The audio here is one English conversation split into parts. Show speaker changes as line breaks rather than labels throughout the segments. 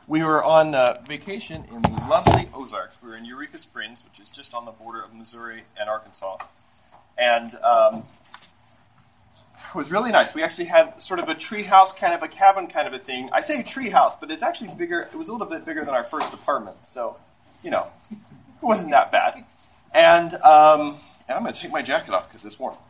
We were on vacation in the lovely Ozarks. We were in Eureka Springs, which is just on the border of Missouri and Arkansas. And it was really nice. We actually had sort of a tree house, kind of a cabin kind of a thing. I say tree house, but it's actually bigger. It was a little bit bigger than our first apartment. So, you know, it wasn't that bad. And I'm going to take my jacket off because it's warm.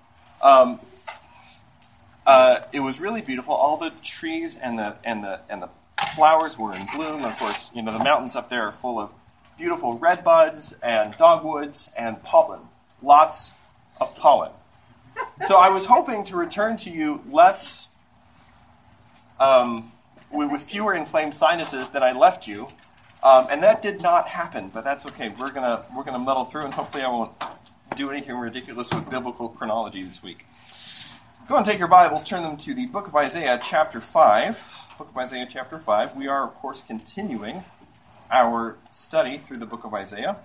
It was really beautiful. All the trees and the flowers were in bloom. Of course, you know, the mountains up there are full of beautiful red buds and dogwoods and pollen. Lots of pollen. So I was hoping to return to you less, with fewer inflamed sinuses than I left you, and that did not happen. But that's okay. We're gonna muddle through, and hopefully I won't do anything ridiculous with biblical chronology this week. Go and take your Bibles, turn them to the book of Isaiah, chapter 5. Book of Isaiah, chapter 5. We are, of course, continuing our study through the book of Isaiah.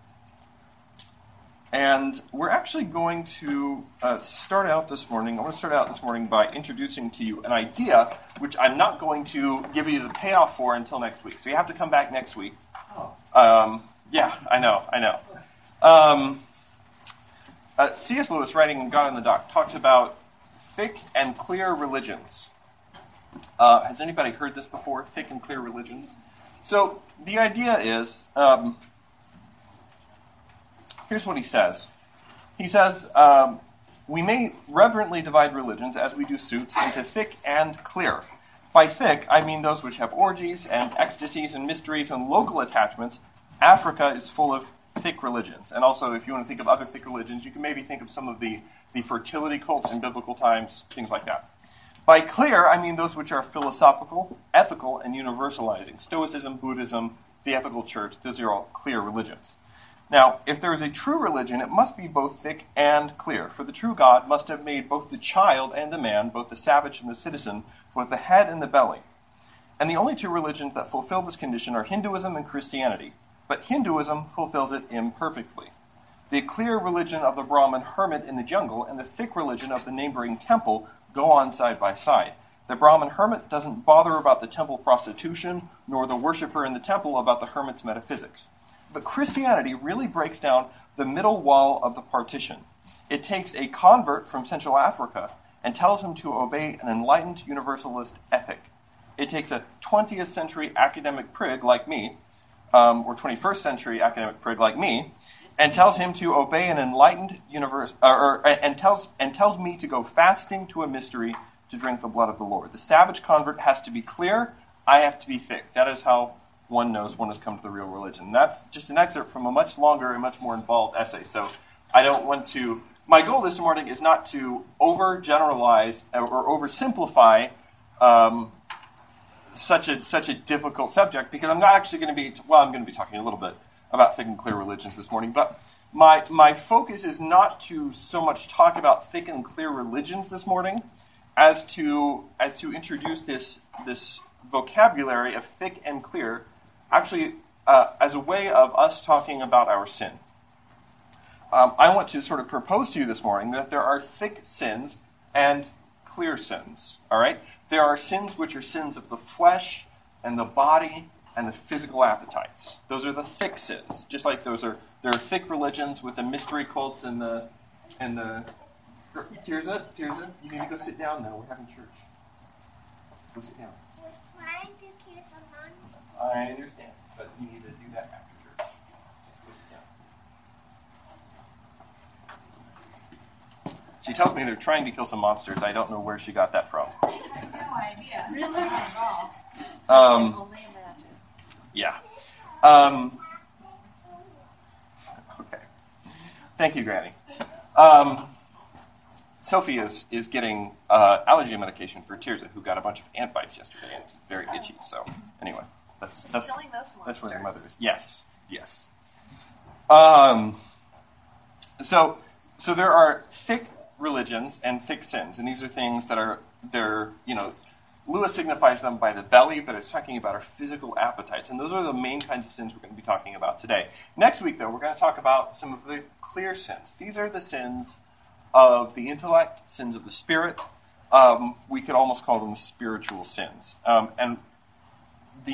And we're actually going to start out this morning. I want to start out this morning by introducing to you an idea, which I'm not going to give you the payoff for until next week. So you have to come back next week. Yeah, I know. C.S. Lewis, writing God in the Dock, talks about thick and clear religions. Has anybody heard this before? Thick and clear religions? So the idea is, here's what he says. He says, we may reverently divide religions, as we do suits, into thick and clear. By thick, I mean those which have orgies and ecstasies and mysteries and local attachments. Africa is full of thick religions. And also, if you want to think of other thick religions, you can maybe think of some of the fertility cults in biblical times, things like that. By clear, I mean those which are philosophical, ethical, and universalizing. Stoicism, Buddhism, the ethical church, those are all clear religions. Now, if there is a true religion, it must be both thick and clear, for the true God must have made both the child and the man, both the savage and the citizen, both the head and the belly. And the only two religions that fulfill this condition are Hinduism and Christianity, but Hinduism fulfills it imperfectly. The clear religion of the Brahmin hermit in the jungle and the thick religion of the neighboring temple go on side by side. The Brahmin hermit doesn't bother about the temple prostitution, nor the worshiper in the temple about the hermit's metaphysics. But Christianity really breaks down the middle wall of the partition. It takes a convert from Central Africa and tells him to obey an enlightened universalist ethic. It takes a 20th century academic prig like me, or 21st century academic prig like me, and tells him to obey an enlightened universe, and tells me to go fasting to a mystery to drink the blood of the Lord. The savage convert has to be clear. I have to be thick. That is how one knows one has come to the real religion. That's just an excerpt from a much longer and much more involved essay. So I don't want to. My goal this morning is not to overgeneralize or oversimplify such a difficult subject, because I'm not actually going to be. Well, I'm going to be talking a little bit about thick and clear religions this morning, but my focus is not to so much talk about thick and clear religions this morning as to introduce this vocabulary of thick and clear, actually as a way of us talking about our sin. I want to sort of propose to you this morning that there are thick sins and clear sins. All right, there are sins which are sins of the flesh and the body and the physical appetites. Those are the thick sins. Just like there are thick religions with the mystery cults and the Tirza, you need to go sit down now. We're having church. Go sit down.
We're trying to kiss a monster.
I understand, but you need to do that after church. Just go sit down. She tells me they're trying to kill some monsters. I don't know where she got that from.
I have no idea. Really at all.
Yeah. Okay. Thank you, Granny. Sophie is getting allergy medication for Tirza, who got a bunch of ant bites yesterday and it's very itchy. So anyway, that's where the mother is. Yes. So there are thick religions and thick sins, and these are things that they're Lewis signifies them by the belly, but it's talking about our physical appetites. And those are the main kinds of sins we're going to be talking about today. Next week, though, we're going to talk about some of the clear sins. These are the sins of the intellect, sins of the spirit. We could almost call them spiritual sins. And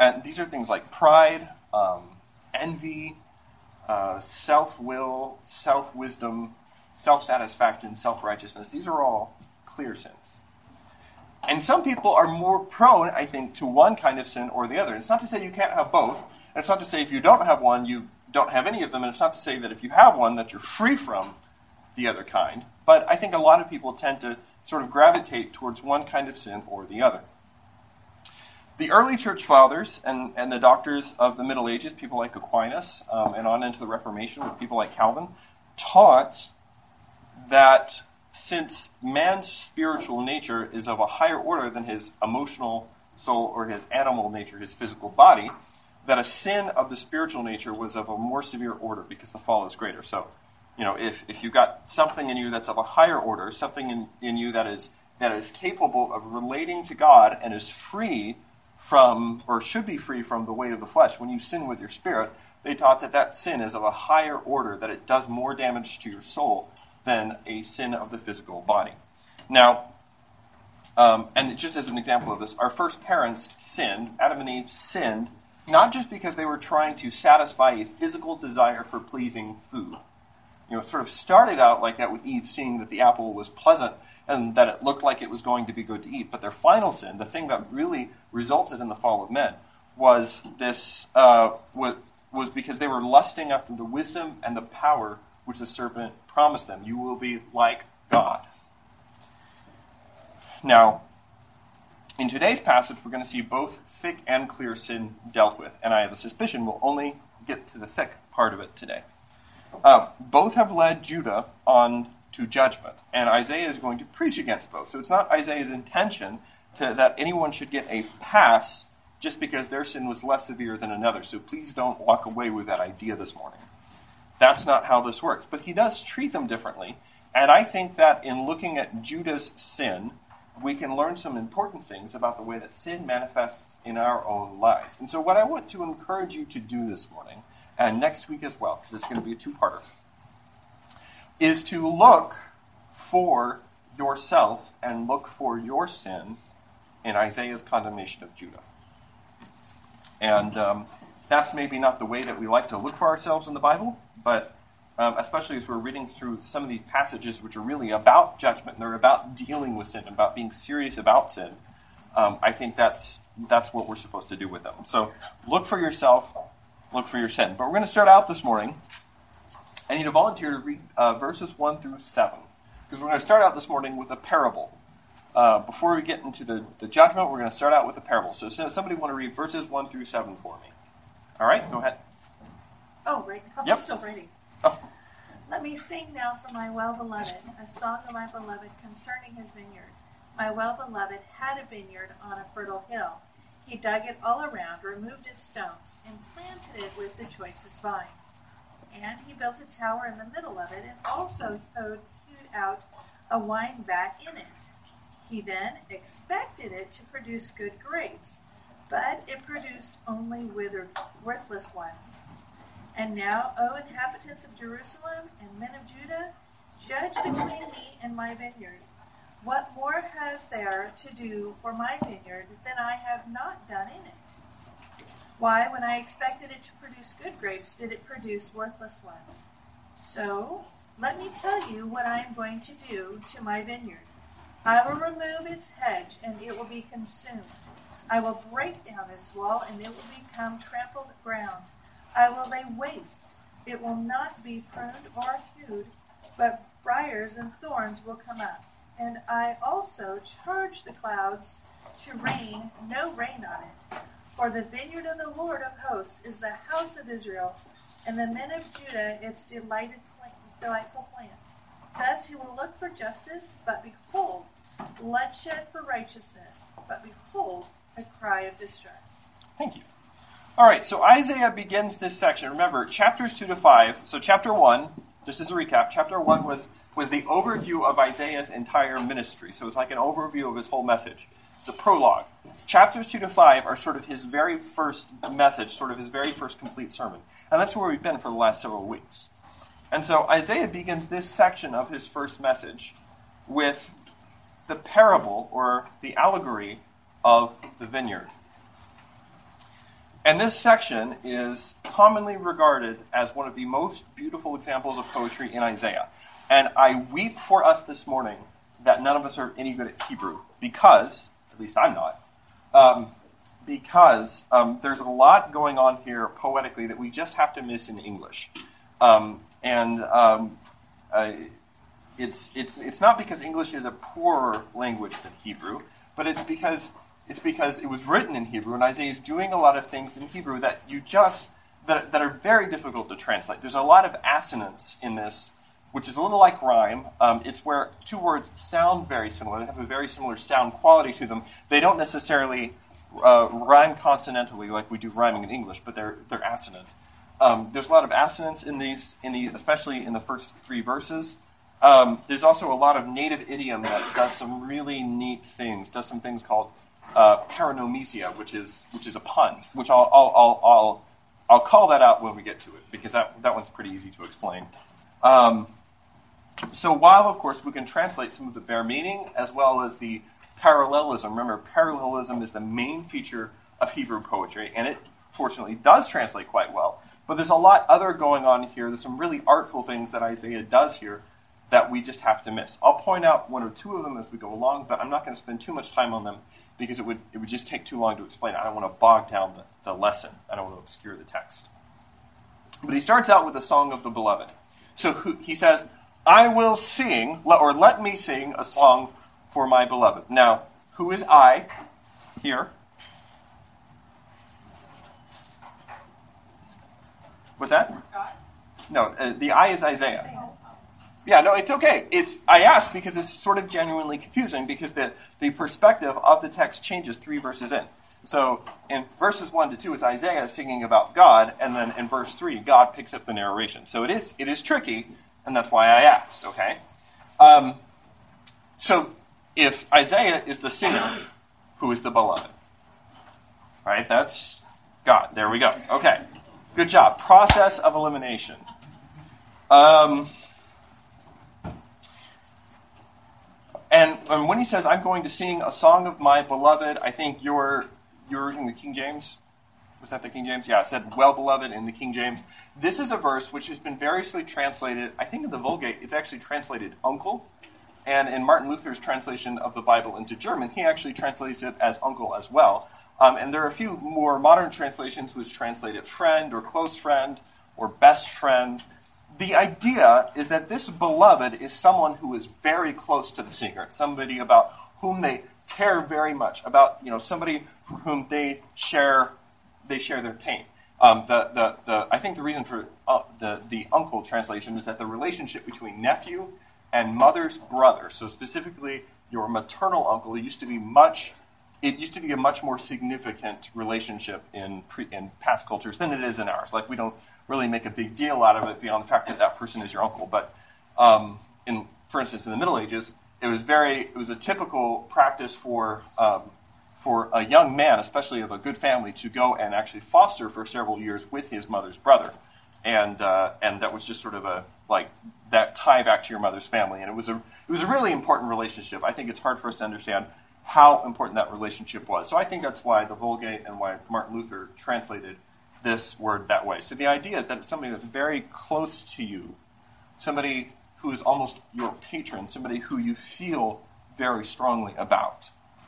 And these are things like pride, envy, self-will, self-wisdom, self-satisfaction, self-righteousness. These are all clear sins. And some people are more prone, I think, to one kind of sin or the other. It's not to say you can't have both. And it's not to say if you don't have one, you don't have any of them. And it's not to say that if you have one, that you're free from the other kind. But I think a lot of people tend to sort of gravitate towards one kind of sin or the other. The early church fathers and the doctors of the Middle Ages, people like Aquinas, and on into the Reformation with people like Calvin, taught that since man's spiritual nature is of a higher order than his emotional soul or his animal nature, his physical body, that a sin of the spiritual nature was of a more severe order because the fall is greater. So, if you've got something in you that's of a higher order, something in you that is capable of relating to God and is free from, or should be free from, the weight of the flesh, when you sin with your spirit, they taught that sin is of a higher order, that it does more damage to your soul than a sin of the physical body. Now, and just as an example of this, our first parents sinned. Adam and Eve sinned, not just because they were trying to satisfy a physical desire for pleasing food. It sort of started out like that with Eve seeing that the apple was pleasant and that it looked like it was going to be good to eat. But their final sin, the thing that really resulted in the fall of men, was this was because they were lusting after the wisdom and the power which the serpent promised them. You will be like God. Now, in today's passage, we're going to see both thick and clear sin dealt with. And I have a suspicion we'll only get to the thick part of it today. Both have led Judah on to judgment, and Isaiah is going to preach against both. So it's not Isaiah's intention that anyone should get a pass just because their sin was less severe than another. So please don't walk away with that idea this morning. That's not how this works. But he does treat them differently, and I think that in looking at Judah's sin, we can learn some important things about the way that sin manifests in our own lives. And so what I want to encourage you to do this morning, and next week as well, because it's going to be a two-parter, is to look for yourself and look for your sin in Isaiah's condemnation of Judah. And that's maybe not the way that we like to look for ourselves in the Bible, but especially as we're reading through some of these passages which are really about judgment, and they're about dealing with sin, about being serious about sin, I think that's what we're supposed to do with them. So look for yourself, look for your sin. But we're going to start out this morning. I need a volunteer to read verses 1 through 7, because we're going to start out this morning with a parable. Before we get into the judgment, we're going to start out with a parable. So somebody want to read verses 1 through 7 for me? All right, go ahead.
Oh, right. I'm
Yep.
still reading.
Oh.
Let me sing now for my well-beloved, a song of my beloved concerning his vineyard. My well-beloved had a vineyard on a fertile hill. He dug it all around, removed its stones, and planted it with the choicest vine. And he built a tower in the middle of it, and also hewed out a wine vat in it. He then expected it to produce good grapes, but it produced only withered, worthless ones. And now, O inhabitants of Jerusalem and men of Judah, judge between me and my vineyard. What more has there to do for my vineyard than I have not done in it? Why, when I expected it to produce good grapes, did it produce worthless ones? So, let me tell you what I am going to do to my vineyard. I will remove its hedge, and it will be consumed. I will break down its wall, and it will become trampled ground. I will lay waste. It will not be pruned or hewed, but briars and thorns will come up. And I also charge the clouds to rain no rain on it. For the vineyard of the Lord of hosts is the house of Israel, and the men of Judah its delightful plant. Thus he will look for justice, but behold, bloodshed for righteousness, but behold, a cry of distress.
Thank you. All right, so Isaiah begins this section. Remember, chapters 2 to 5. So chapter 1, just as a recap, chapter 1 was the overview of Isaiah's entire ministry. So it's like an overview of his whole message. It's a prologue. Chapters 2 to 5 are sort of his very first message, sort of his very first complete sermon. And that's where we've been for the last several weeks. And so Isaiah begins this section of his first message with the parable, or the allegory, of the vineyard. And this section is commonly regarded as one of the most beautiful examples of poetry in Isaiah. And I weep for us this morning that none of us are any good at Hebrew, because, at least I'm not, because there's a lot going on here poetically that we just have to miss in English. It's not because English is a poorer language than Hebrew, but it's because it was written in Hebrew, and Isaiah is doing a lot of things in Hebrew that that are very difficult to translate. There's a lot of assonance in this, which is a little like rhyme. It's where two words sound very similar. They have a very similar sound quality to them. They don't necessarily rhyme consonantally like we do rhyming in English, but they're assonant. There's a lot of assonance especially in the first three verses. There's also a lot of native idiom that does some really neat things. Does some things called paranomisia, which is a pun. Which I'll call that out when we get to it, because that one's pretty easy to explain. So while, of course, we can translate some of the bare meaning as well as the parallelism. Remember, parallelism is the main feature of Hebrew poetry, and it, fortunately, does translate quite well. But there's a lot other going on here. There's some really artful things that Isaiah does here that we just have to miss. I'll point out one or two of them as we go along, but I'm not going to spend too much time on them because it would just take too long to explain. I don't want to bog down the lesson. I don't want to obscure the text. But he starts out with a song of the beloved. So he says, I will sing, or let me sing a song for my beloved. Now, who is I here? What's that? No, the I is Isaiah. Yeah, no, it's okay. I asked because it's sort of genuinely confusing because the perspective of the text changes 3 verses in. So in verses 1 to 2, it's Isaiah singing about God, and then in verse 3, God picks up the narration. So it is tricky, and that's why I asked, okay? So if Isaiah is the singer, who is the beloved? Right, that's God. There we go. Okay, good job. Process of elimination. And when he says, I'm going to sing a song of my beloved, I think you're reading the King James. Was that the King James? Yeah, it said, well beloved in the King James. This is a verse which has been variously translated. I think in the Vulgate, it's actually translated uncle. And in Martin Luther's translation of the Bible into German, he actually translates it as uncle as well. And there are a few more modern translations which translate it friend or close friend or best friend. The idea is that this beloved is someone who is very close to the singer. It's somebody about whom they care very much, about somebody for whom they share their pain. I think the reason for the uncle translation is that the relationship between nephew and mother's brother, so specifically your maternal uncle, used to be a much more significant relationship in past cultures than it is in ours. Like, we don't really make a big deal out of it beyond the fact that person is your uncle. But for instance, in the Middle Ages, it was a typical practice for a young man, especially of a good family, to go and actually foster for several years with his mother's brother, and that was just sort of that tie back to your mother's family, and it was a really important relationship. I think it's hard for us to understand how important that relationship was. So I think that's why the Vulgate and why Martin Luther translated this word that way. So the idea is that it's somebody that's very close to you, somebody who is almost your patron, somebody who you feel very strongly about.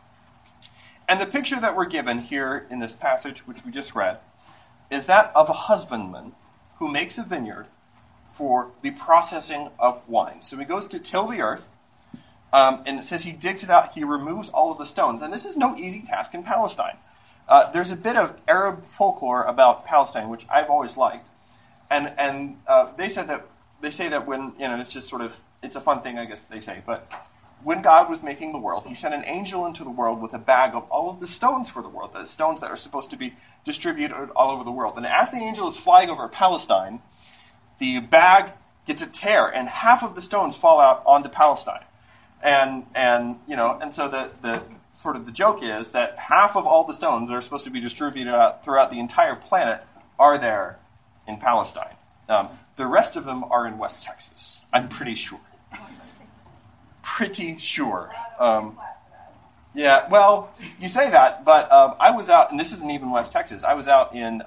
And the picture that we're given here in this passage, which we just read, is that of a husbandman who makes a vineyard for the processing of wine. So he goes to till the earth, and it says he digs it out, he removes all of the stones. And this is no easy task in Palestine. There's a bit of Arab folklore about Palestine, which I've always liked. And they say that when, it's just sort of, it's a fun thing, I guess they say, but when God was making the world, he sent an angel into the world with a bag of all of the stones for the world, the stones that are supposed to be distributed all over the world. And as the angel is flying over Palestine, the bag gets a tear, and half of the stones fall out onto Palestine. And so the sort of the joke is that half of all the stones that are supposed to be distributed out throughout the entire planet are there in Palestine. The rest of them are in West Texas, I'm pretty sure. Pretty sure. Yeah, well, you say that, but I was out, and this isn't even West Texas. I was out in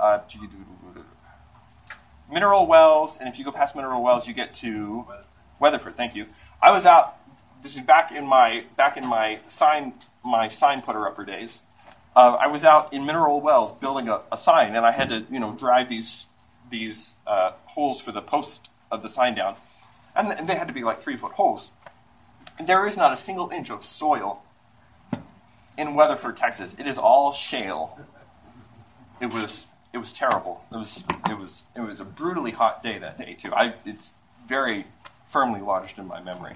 Mineral Wells, and if you go past Mineral Wells, you get to Weatherford. Thank you. I was out. This is back in my sign putter upper days. I was out in Mineral Wells building a sign, and I had to drive these holes for the post of the sign down, and they had to be like 3-foot holes. And there is not a single inch of soil in Weatherford, Texas. It is all shale. It was terrible. It was a brutally hot day that day too. It's very firmly lodged in my memory.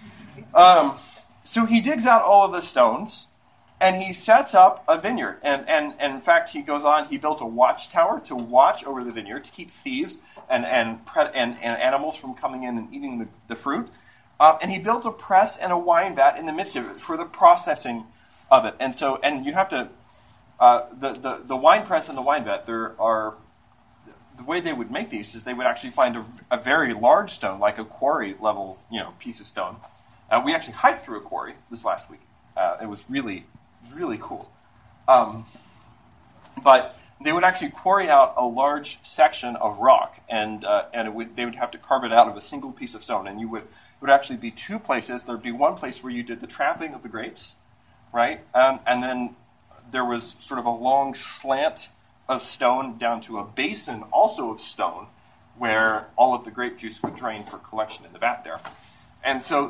So he digs out all of the stones, and he sets up a vineyard. And in fact, he goes on. He built a watchtower to watch over the vineyard to keep thieves and animals from coming in and eating the fruit. And he built a press and a wine vat in the midst of it for the processing of it. And you have to the wine press and the wine vat. The way they would make these is they would actually find a very large stone, like a quarry level piece of stone. We actually hiked through a quarry this last week. It was really, really cool. But they would actually quarry out a large section of rock, and they would have to carve it out of a single piece of stone. And it would actually be two places. There would be one place where you did the trapping of the grapes, right? And then there was sort of a long slant of stone down to a basin, also of stone, where all of the grape juice would drain for collection in the vat there. And so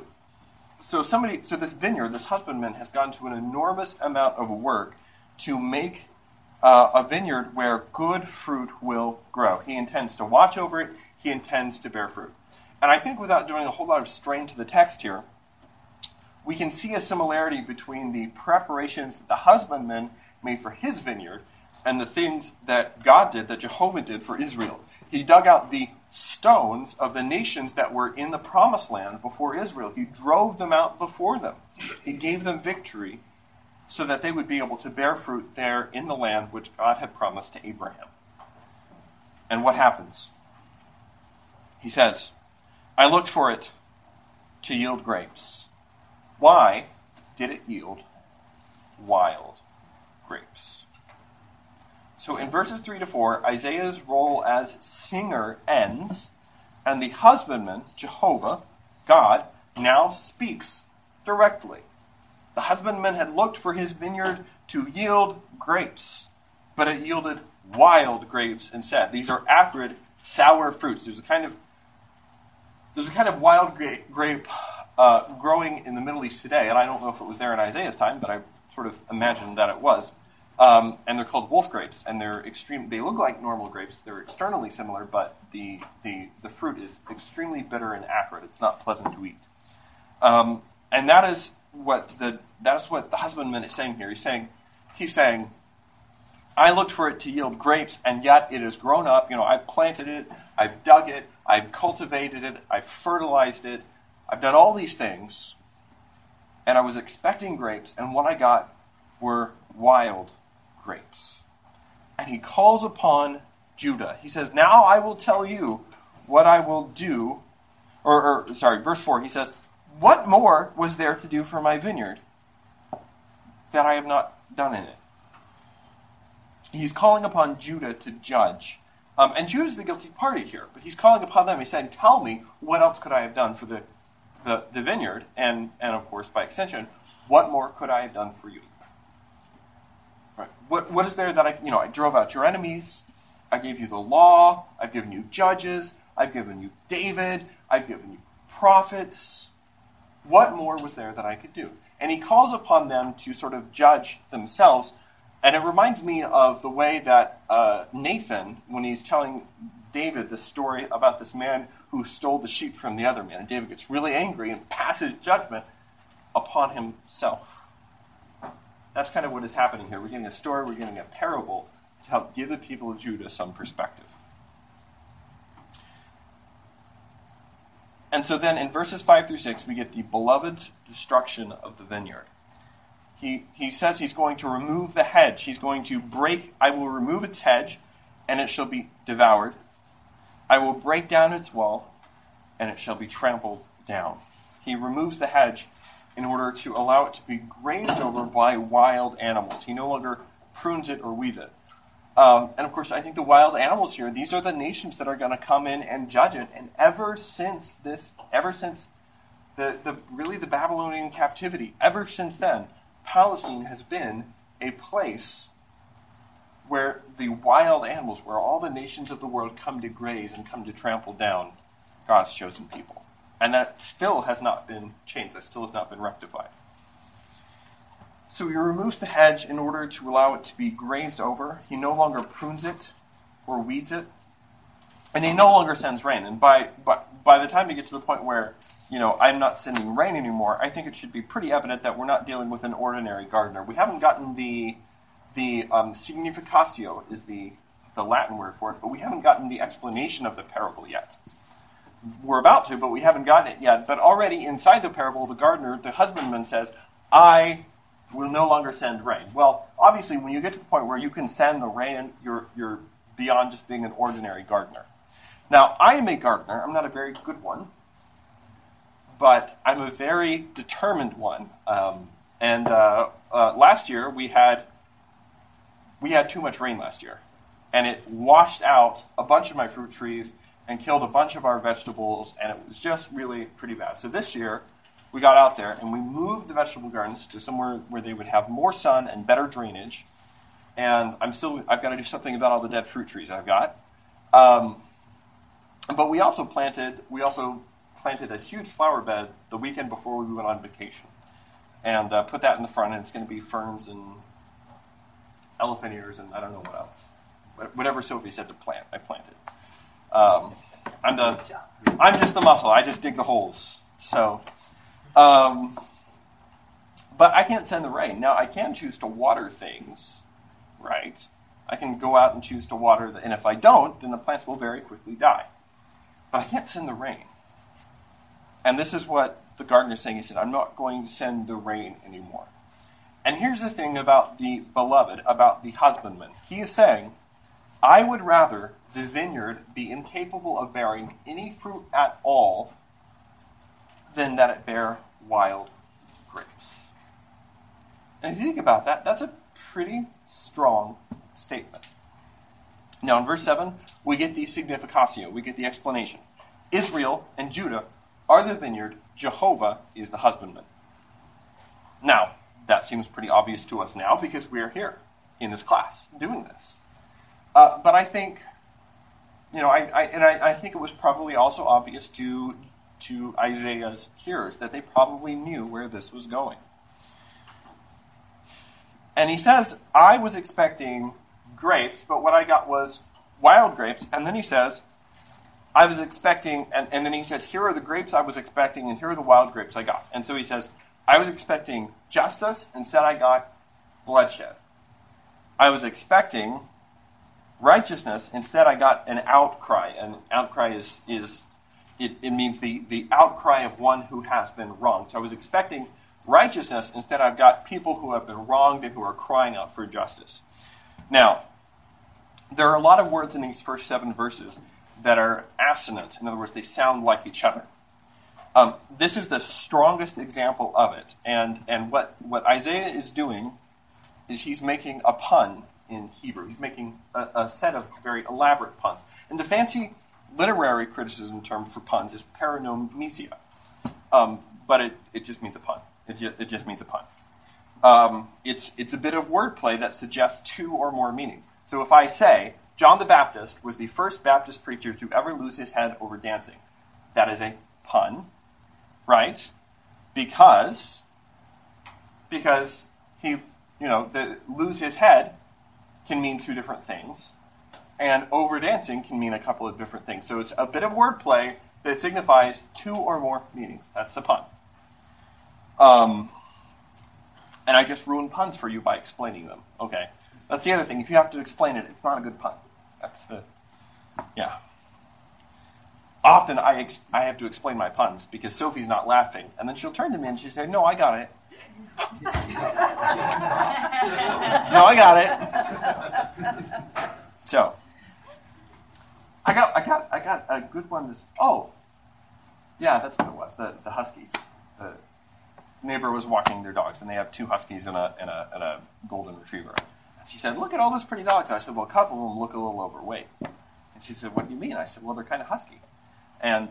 this vineyard, this husbandman, has gone to an enormous amount of work to make a vineyard where good fruit will grow. He intends to watch over it. He intends to bear fruit. And I think without doing a whole lot of strain to the text here, we can see a similarity between the preparations that the husbandman made for his vineyard and the things that God did, that Jehovah did for Israel. He dug out the stones of the nations that were in the promised land before Israel. He drove them out before them. He gave them victory so that they would be able to bear fruit there in the land which God had promised to Abraham. And what happens? He says, I looked for it to yield grapes. Why did it yield wild grapes? So in verses 3 to 4, Isaiah's role as singer ends, and the husbandman, Jehovah, God, now speaks directly. The husbandman had looked for his vineyard to yield grapes, but it yielded wild grapes instead. These are acrid, sour fruits. There's a kind of wild grape growing in the Middle East today, and I don't know if it was there in Isaiah's time, but I sort of imagine that it was. And they're called wolf grapes, and they're extreme. They look like normal grapes. They're externally similar, but the fruit is extremely bitter and acrid. It's not pleasant to eat. And that is what the husbandman is saying here. He's saying, I looked for it to yield grapes, and yet it has grown up. I've planted it, I've dug it, I've cultivated it, I've fertilized it, I've done all these things, and I was expecting grapes, and what I got were wild grapes. And he calls upon Judah. He says, now I will tell you what I will do. Verse 4, he says, what more was there to do for my vineyard that I have not done in it? He's calling upon Judah to judge. And Judah's the guilty party here, but he's calling upon them. He's saying, tell me, what else could I have done for the vineyard? And of course, by extension, what more could I have done for you? Right. What is there that I drove out your enemies, I gave you the law, I've given you judges, I've given you David, I've given you prophets. What more was there that I could do? And he calls upon them to sort of judge themselves. And it reminds me of the way that Nathan, when he's telling David the story about this man who stole the sheep from the other man, and David gets really angry and passes judgment upon himself. That's kind of what is happening here. We're getting a story, we're getting a parable to help give the people of Judah some perspective. And so then in verses 5 through 6, we get the beloved destruction of the vineyard. He says he's going to remove the hedge. He's going to I will remove its hedge, and it shall be devoured. I will break down its wall, and it shall be trampled down. He removes the hedge, in order to allow it to be grazed over by wild animals. He no longer prunes it or weeds it. And of course, I think the wild animals here, these are the nations that are going to come in and judge it. And ever since the Babylonian captivity, ever since then, Palestine has been a place where the wild animals, where all the nations of the world come to graze and come to trample down God's chosen people. And that still has not been changed. That still has not been rectified. So he removes the hedge in order to allow it to be grazed over. He no longer prunes it or weeds it. And he no longer sends rain. And by the time we get to the point where, I'm not sending rain anymore, I think it should be pretty evident that we're not dealing with an ordinary gardener. We haven't gotten the significatio is the Latin word for it, but we haven't gotten the explanation of the parable yet. We're about to, but we haven't gotten it yet. But already inside the parable, the gardener, the husbandman says, I will no longer send rain. Well, obviously, when you get to the point where you can send the rain, you're beyond just being an ordinary gardener. Now, I am a gardener. I'm not a very good one, but I'm a very determined one. Last year, we had too much rain last year, and it washed out a bunch of my fruit trees and killed a bunch of our vegetables, and it was just really pretty bad. So this year, we got out there and we moved the vegetable gardens to somewhere where they would have more sun and better drainage. And I've got to do something about all the dead fruit trees I've got. But we also planted a huge flower bed the weekend before we went on vacation, and put that in the front. And it's going to be ferns and elephant ears and I don't know what else. Whatever Sophie said to plant, I planted. I'm just the muscle. I just dig the holes. So, but I can't send the rain. Now, I can choose to water things, right? I can go out and choose to water, and if I don't, then the plants will very quickly die. But I can't send the rain. And this is what the gardener is saying. He said, I'm not going to send the rain anymore. And here's the thing about the beloved, about the husbandman. He is saying, I would rather the vineyard be incapable of bearing any fruit at all than that it bear wild grapes. And if you think about that, that's a pretty strong statement. Now in verse 7, we get the significatio, we get the explanation. Israel and Judah are the vineyard, Jehovah is the husbandman. Now, that seems pretty obvious to us now because we are here in this class doing this. But I think, I think it was probably also obvious to Isaiah's hearers that they probably knew where this was going. And he says, I was expecting grapes, but what I got was wild grapes. And then he says, I was expecting, and then he says, here are the grapes I was expecting, and here are the wild grapes I got. And so he says, I was expecting justice, instead I got bloodshed. I was expecting righteousness, instead I got an outcry. And outcry it means the outcry of one who has been wronged. So I was expecting righteousness, instead I've got people who have been wronged and who are crying out for justice. Now, there are a lot of words in these first 7 verses that are assonant. In other words, they sound like each other. This is the strongest example of it. And what Isaiah is doing is he's making a pun in Hebrew. He's making a set of very elaborate puns. And the fancy literary criticism term for puns is paranomisia. But it just means a pun. It just means a pun. It's a bit of wordplay that suggests 2 or more meanings. So if I say, John the Baptist was the first Baptist preacher to ever lose his head over dancing, that is a pun, right? Because he, lose his head can mean 2 different things, and over dancing can mean a couple of different things. So it's a bit of wordplay that signifies 2 or more meanings. That's a pun. And I just ruined puns for you by explaining them. Okay. That's the other thing. If you have to explain it, it's not a good pun. Often I have to explain my puns because Sophie's not laughing. And then she'll turn to me and she'll say, no, I got it. No, I got it. So, I got a good one. Yeah, that's what it was. The Huskies. neighbor was walking their dogs, and they have 2 huskies and a golden retriever. She said, look at all those pretty dogs. I said, well, a couple of them look a little overweight. And she said, what do you mean? I said, well, they're kind of husky. And,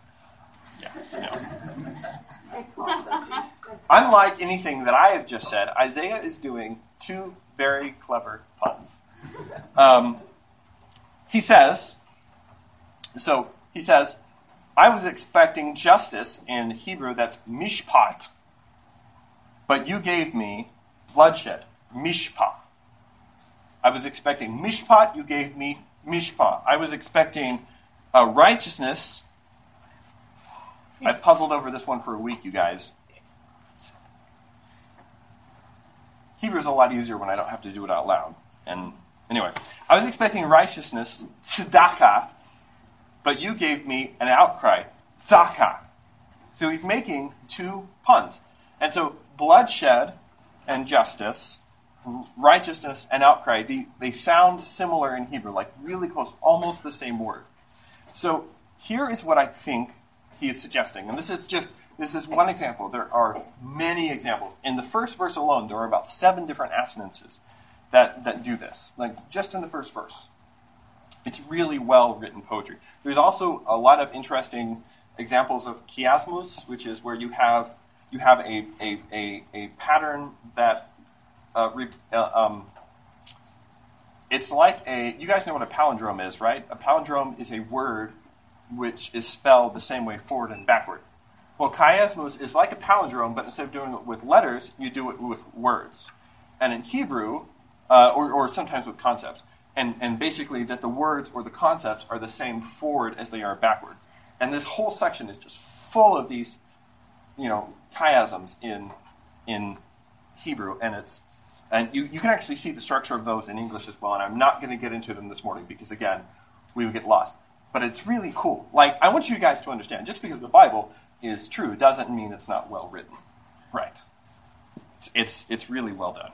unlike anything that I have just said, Isaiah is doing 2 very clever puns. He says, I was expecting justice, in Hebrew that's mishpat, but you gave me bloodshed, mishpah. I was expecting mishpat, you gave me mishpah. I was expecting righteousness. I've puzzled over this one for a week, you guys. Hebrew's a lot easier when I don't have to do it out loud. And anyway, I was expecting righteousness, tzedakah, but you gave me an outcry, tzaka. So he's making 2 puns. And so bloodshed and justice, righteousness and outcry, they sound similar in Hebrew, like really close, almost the same word. So here is what I think he is suggesting. And this is one example. There are many examples. In the first verse alone, there are about 7 different assonances that do this, like just in the first verse. It's really well-written poetry. There's also a lot of interesting examples of chiasmus, which is where you have a pattern that it's like you guys know what a palindrome is, right? A palindrome is a word which is spelled the same way forward and backward. Well, chiasmus is like a palindrome, but instead of doing it with letters, you do it with words. And in Hebrew, or sometimes with concepts, and basically that the words or the concepts are the same forward as they are backwards. And this whole section is just full of these, chiasms in Hebrew, and you can actually see the structure of those in English as well. And I'm not going to get into them this morning because, again, we would get lost. But it's really cool. Like, I want you guys to understand, just because the Bible is true doesn't mean it's not well written. Right. It's really well done.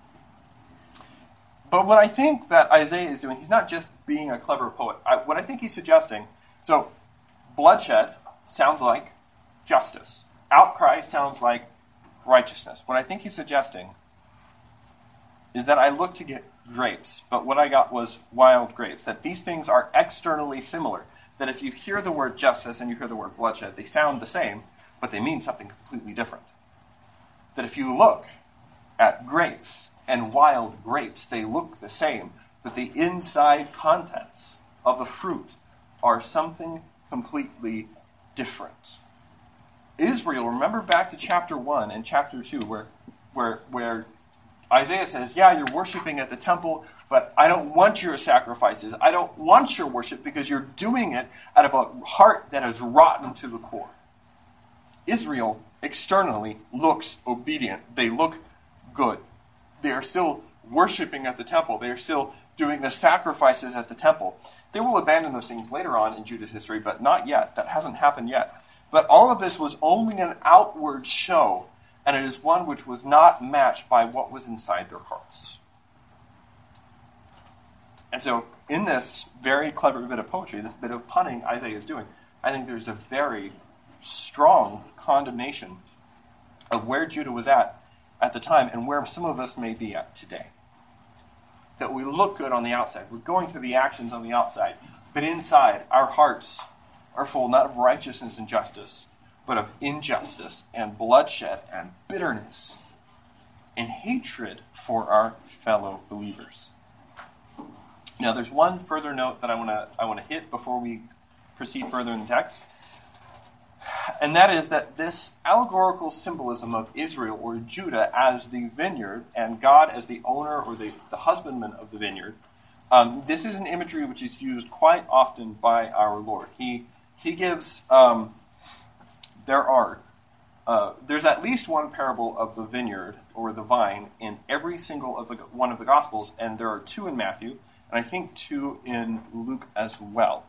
But what I think that Isaiah is doing, he's not just being a clever poet. What I think he's suggesting, so bloodshed sounds like justice. Outcry sounds like righteousness. What I think he's suggesting is that I looked to get grapes, but what I got was wild grapes. That these things are externally similar. That if you hear the word justice and you hear the word bloodshed, they sound the same, but they mean something completely different. That if you look at grapes and wild grapes, they look the same, but the inside contents of the fruit are something completely different. Israel, remember back to chapter 1 and chapter 2, where Isaiah says, yeah, you're worshiping at the temple, but I don't want your sacrifices. I don't want your worship because you're doing it out of a heart that is rotten to the core. Israel externally looks obedient. They look good. They are still worshiping at the temple. They are still doing the sacrifices at the temple. They will abandon those things later on in Judah's history, but not yet. That hasn't happened yet. But all of this was only an outward show, and it is one which was not matched by what was inside their hearts. And so, in this very clever bit of poetry, this bit of punning Isaiah is doing, I think there's a very strong condemnation of where Judah was at the time and where some of us may be at today. That we look good on the outside. We're going through the actions on the outside. But inside, our hearts are full not of righteousness and justice, but of injustice and bloodshed and bitterness and hatred for our fellow believers. Now, there's one further note that I want to hit before we proceed further in the text, and that is that this allegorical symbolism of Israel or Judah as the vineyard and God as the owner or the husbandman of the vineyard, this is an imagery which is used quite often by our Lord. He gives there's at least one parable of the vineyard or the vine in every single one of the Gospels, and there are 2 in Matthew, and I think 2 in Luke as well.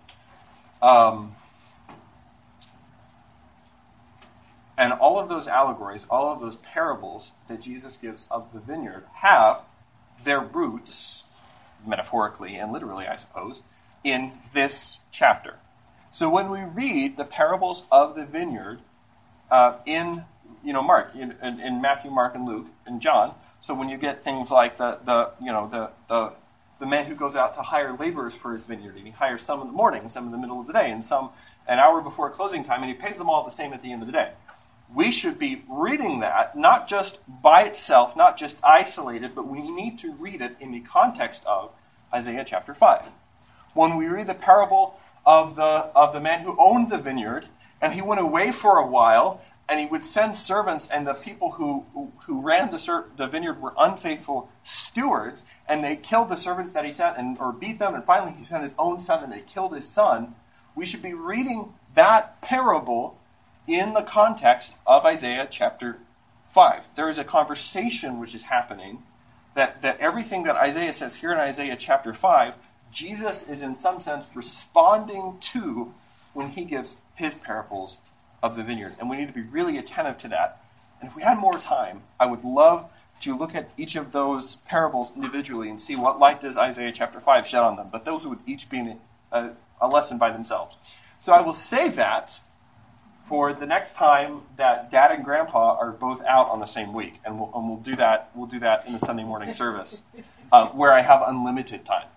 And all of those allegories, all of those parables that Jesus gives of the vineyard have their roots, metaphorically and literally, I suppose, in this chapter. So when we read the parables of the vineyard in Mark, in Matthew, Mark, and Luke, and John. So when you get things like the man who goes out to hire laborers for his vineyard, and he hires some in the morning, some in the middle of the day, and some an hour before closing time, and he pays them all the same at the end of the day. We should be reading that, not just by itself, not just isolated, but we need to read it in the context of Isaiah chapter 5. When we read the parable of the man who owned the vineyard, and he went away for a while, and he would send servants, and the people who ran the vineyard were unfaithful stewards, and they killed the servants that he sent, or beat them, and finally he sent his own son, and they killed his son. We should be reading that parable in the context of Isaiah chapter 5. There is a conversation which is happening that everything that Isaiah says here in Isaiah chapter 5, Jesus is in some sense responding to when he gives his parables of the vineyard. And we need to be really attentive to that. And if we had more time, I would love to look at each of those parables individually and see what light does Isaiah chapter 5 shed on them. But those would each be a lesson by themselves. So I will save that for the next time that Dad and Grandpa are both out on the same week, and we'll do that. We'll do that in the Sunday morning service, where I have unlimited time.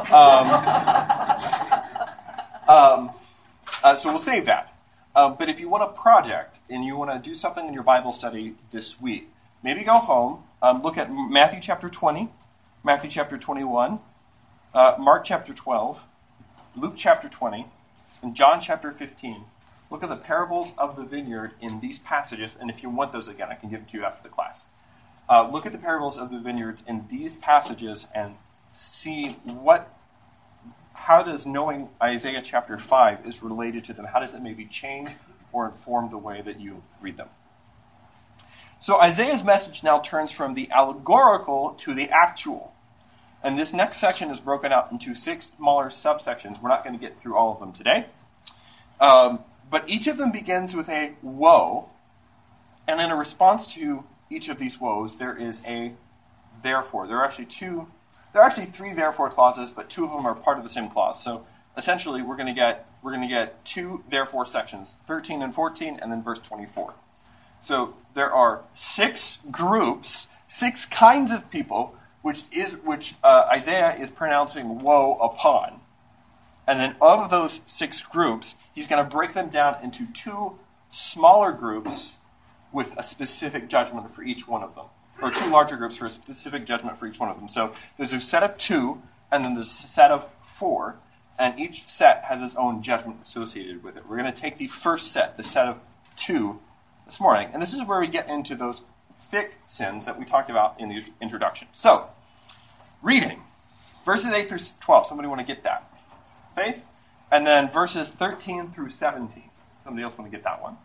So we'll save that. But if you want a project and you want to do something in your Bible study this week, maybe go home, look at Matthew chapter 20, Matthew chapter 21, Mark chapter 12, Luke chapter 20, and John chapter 15. Look at the parables of the vineyard in these passages, and if you want those again, I can give them to you after the class. Look at the parables of the vineyards in these passages and see how does knowing Isaiah chapter 5 is related to them. How does it maybe change or inform the way that you read them? So Isaiah's message now turns from the allegorical to the actual. And this next section is broken out into 6 smaller subsections. We're not going to get through all of them today. But each of them begins with a woe, and in a response to each of these woes, there is a therefore. There are actually 3 therefore clauses, but 2 of them are part of the same clause. So essentially, we're going to get 2 therefore sections, 13 and 14, and then verse 24. So there are 6 groups, 6 kinds of people, which Isaiah is pronouncing woe upon. And then of those 6 groups, he's going to break them down into 2 smaller groups with a specific judgment for each one of them. Or 2 larger groups for a specific judgment for each one of them. So there's a set of 2, and then there's a set of 4, and each set has its own judgment associated with it. We're going to take the first set, the set of 2, this morning. And this is where we get into those thick sins that we talked about in the introduction. So, reading. Verses 8 through 12. Somebody want to get that? Faith? And then verses 13 through 17. Somebody else want to get that one?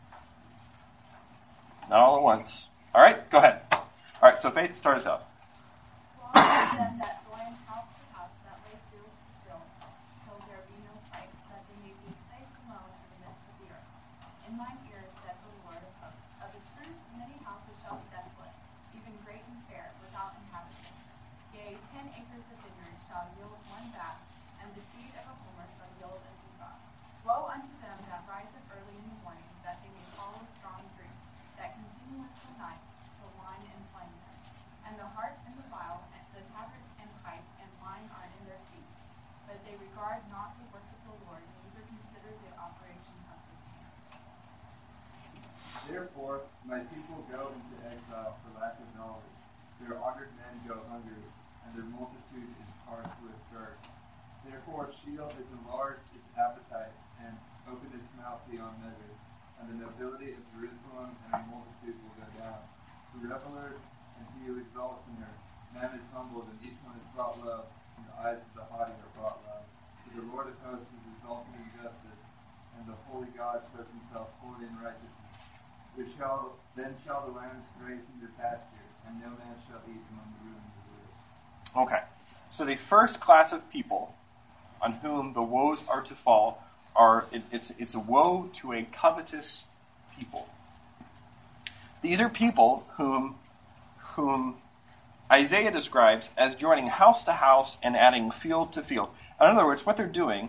Not all at once. All right, go ahead. All right, so Faith, start us out.
Them that join house to house, that lay field to field, till there be no place, that they may be placed alone in the midst of the earth. In mine ears said the Lord of hosts, of a truth many houses shall be desolate, even great and fair, without inhabitant. Yea, 10 acres of vineyard shall yield 1 vat, and the seed of a homer shall yield an ephah. Woe unto them that rise up early in the morning, that they may follow strong drink, that continue until night, till wine inflame them. And the harp and the viol, the tabret and pipe and wine are in their feasts. But they regard not the work of the Lord, neither consider the operation of his hands.
Therefore, my people go into exile for lack of knowledge. Their honored men go hungry, and their multitude is parched with thirst. Therefore, Sheol has enlarged its appetite and opened its mouth beyond measure, and the nobility of Jerusalem and her multitude will go down. The reveler and he who exalts in her, man is humbled, and each one is brought low, and the eyes of the haughty are brought low. For the Lord of hosts is exalted in justice, and the holy God shows himself holy in righteousness. Then shall the lambs graze in their pasture, and no man shall eat among the ruins of the rich.
Okay, so the first class of people on whom the woes are to fall it's a woe to a covetous people. These are people whom Isaiah describes as joining house to house and adding field to field. In other words, what they're doing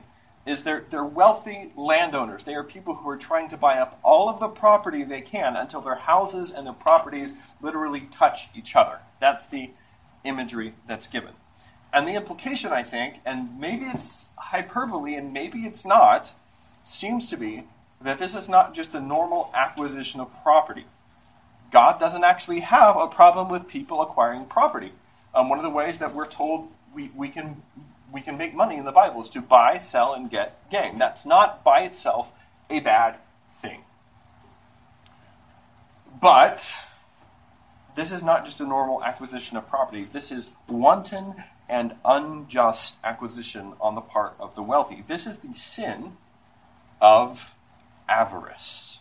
is they're wealthy landowners. They are people who are trying to buy up all of the property they can until their houses and their properties literally touch each other. That's the imagery that's given. And the implication, I think, and maybe it's hyperbole and maybe it's not, seems to be that this is not just the normal acquisition of property. God doesn't actually have a problem with people acquiring property. One of the ways that we're told we can make money in the Bible is to buy, sell, and get gain. That's not by itself a bad thing. But this is not just a normal acquisition of property. This is wanton and unjust acquisition on the part of the wealthy. This is the sin of avarice.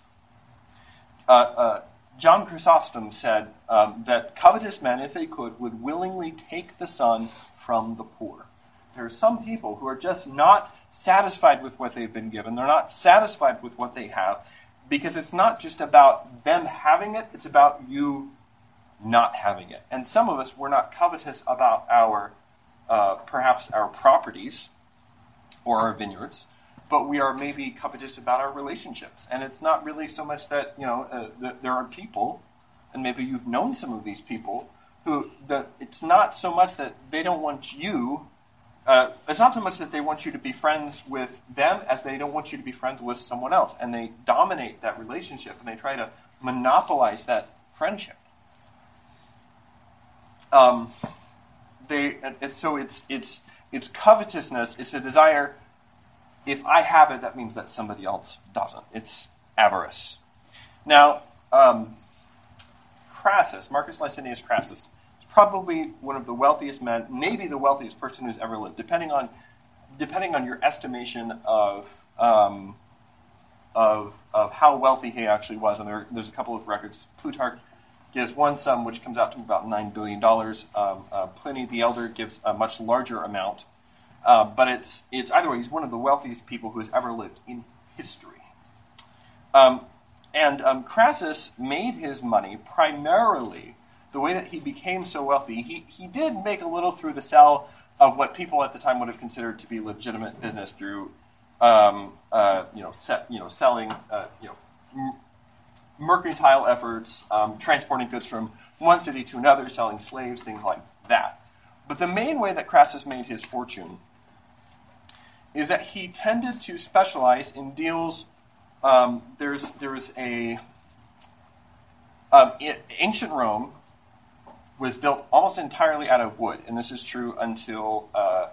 John Chrysostom said that covetous men, if they could, would willingly take the sun from the poor. There are some people who are just not satisfied with what they've been given. They're not satisfied with what they have because it's not just about them having it, it's about you not having it. And some of us, we're not covetous about our perhaps our properties or our vineyards, but we are maybe covetous about our relationships. And it's not really so much that, there are people, and maybe you've known some of these people, it's not so much that they don't want you, it's not so much that they want you to be friends with them as they don't want you to be friends with someone else. And they dominate that relationship, and they try to monopolize that friendship. It's covetousness. It's a desire. If I have it, that means that somebody else doesn't. It's avarice. Now, Crassus, Marcus Licinius Crassus, is probably one of the wealthiest men, maybe the wealthiest person who's ever lived, depending on your estimation of how wealthy he actually was. And there's a couple of records. Plutarch gives one sum, which comes out to about $9 billion. Pliny the Elder gives a much larger amount. But it's either way, he's one of the wealthiest people who has ever lived in history. Crassus made his money primarily, the way that he became so wealthy, he did make a little through the sale of what people at the time would have considered to be legitimate business through, selling, mercantile efforts, transporting goods from one city to another, selling slaves, things like that. But the main way that Crassus made his fortune is that he tended to specialize in deals. Ancient Rome was built almost entirely out of wood, and this is true until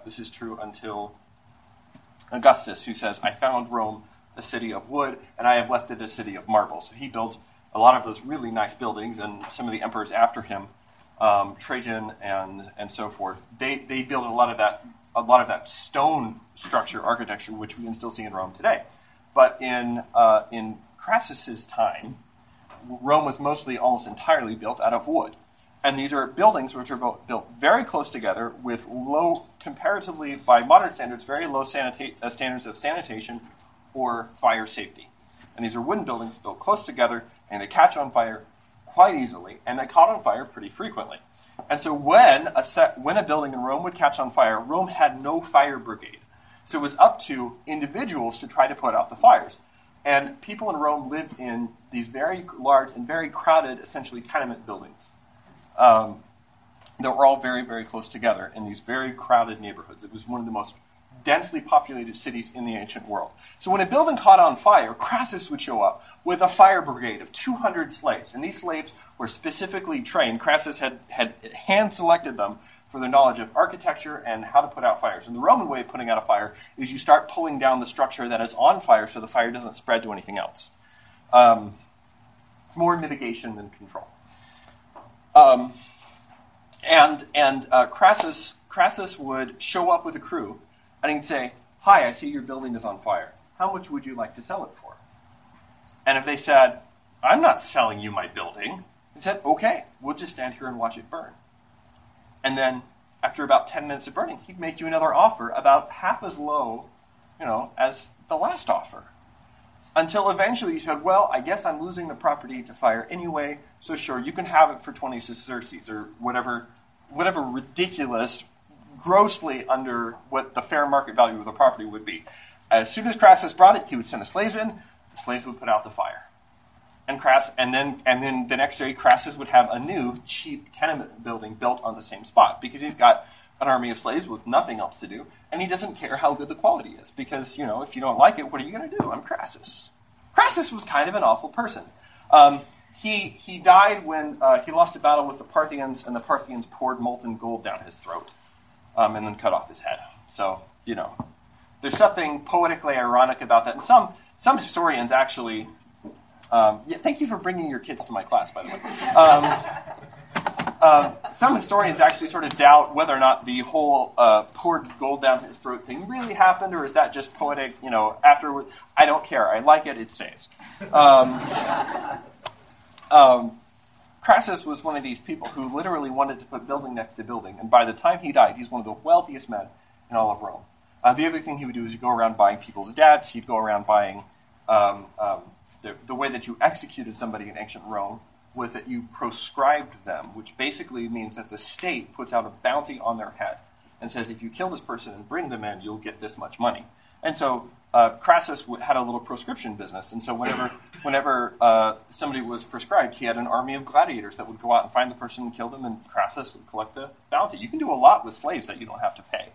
Augustus, who says, "I found Rome a city of wood, and I have left it a city of marble." So he built a lot of those really nice buildings, and some of the emperors after him, Trajan and so forth, they built a lot of that stone structure architecture, which we can still see in Rome today. But in Crassus's time, Rome was mostly almost entirely built out of wood. And these are buildings which are built very close together with low, comparatively by modern standards, very low standards of sanitation or fire safety. And these are wooden buildings built close together, and they catch on fire quite easily, and they caught on fire pretty frequently. And so when a building in Rome would catch on fire, Rome had no fire brigade. So it was up to individuals to try to put out the fires. And people in Rome lived in these very large and very crowded, essentially tenement buildings that were all very, very close together in these very crowded neighborhoods. It was one of the most densely populated cities in the ancient world. So when a building caught on fire, Crassus would show up with a fire brigade of 200 slaves. And these slaves were specifically trained. Crassus had hand-selected them for their knowledge of architecture and how to put out fires. And the Roman way of putting out a fire is you start pulling down the structure that is on fire so the fire doesn't spread to anything else. It's more mitigation than control. Crassus would show up with a crew, and he'd say, "Hi, I see your building is on fire. How much would you like to sell it for?" And if they said, "I'm not selling you my building," he said, "Okay, we'll just stand here and watch it burn." And then after about 10 minutes of burning, he'd make you another offer about half as low, as the last offer. Until eventually he said, "Well, I guess I'm losing the property to fire anyway, so sure, you can have it for 20 sesterces," or whatever ridiculous, grossly under what the fair market value of the property would be. as soon as Crassus brought it, he would send the slaves in. The slaves would put out the fire. And then the next day, Crassus would have a new, cheap tenement building built on the same spot because he's got an army of slaves with nothing else to do, and he doesn't care how good the quality is because, if you don't like it, what are you going to do? I'm Crassus. Crassus was kind of an awful person. He died when he lost a battle with the Parthians, and the Parthians poured molten gold down his throat and then cut off his head. So, there's something poetically ironic about that. And some historians actually... thank you for bringing your kids to my class, by the way. Some historians actually sort of doubt whether or not the whole poured gold down his throat thing really happened, or is that just poetic, afterward. I don't care. I like it. It stays. Crassus was one of these people who literally wanted to put building next to building, and by the time he died, he's one of the wealthiest men in all of Rome. The other thing he would do is he'd go around buying people's debts. He'd go around buying... The way that you executed somebody in ancient Rome was that you proscribed them, which basically means that the state puts out a bounty on their head and says, if you kill this person and bring them in, you'll get this much money. And so Crassus had a little proscription business. And so whenever somebody was proscribed, he had an army of gladiators that would go out and find the person and kill them, and Crassus would collect the bounty. You can do a lot with slaves that you don't have to pay.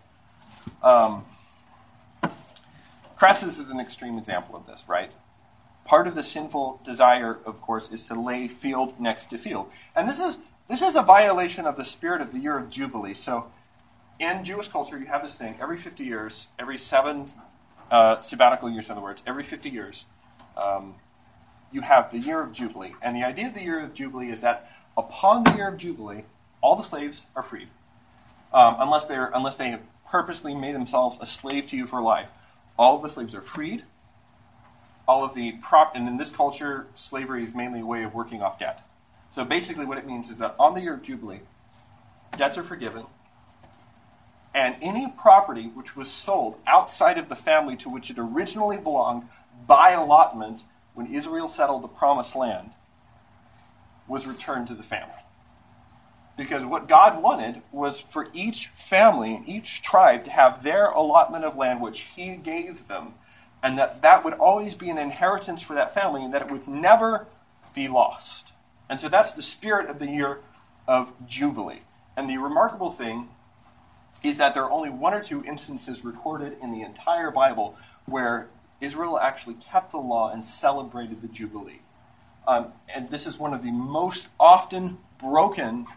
Crassus is an extreme example of this, right? Part of the sinful desire, of course, is to lay field next to field. And this is a violation of the spirit of the year of Jubilee. So in Jewish culture, you have this thing, every 50 years, every 7 sabbatical years, in other words, every 50 years, you have the year of Jubilee. And the idea of the year of Jubilee is that upon the year of Jubilee, all the slaves are freed, unless they have purposely made themselves a slave to you for life. All of the slaves are freed. All of the and in this culture, slavery is mainly a way of working off debt. So basically what it means is that on the year of Jubilee, debts are forgiven, and any property which was sold outside of the family to which it originally belonged by allotment when Israel settled the Promised Land was returned to the family. Because what God wanted was for each family and each tribe to have their allotment of land which he gave them, and that would always be an inheritance for that family, and that it would never be lost. And so that's the spirit of the year of Jubilee. And the remarkable thing is that there are only 1 or 2 instances recorded in the entire Bible where Israel actually kept the law and celebrated the Jubilee. And this is one of the most often broken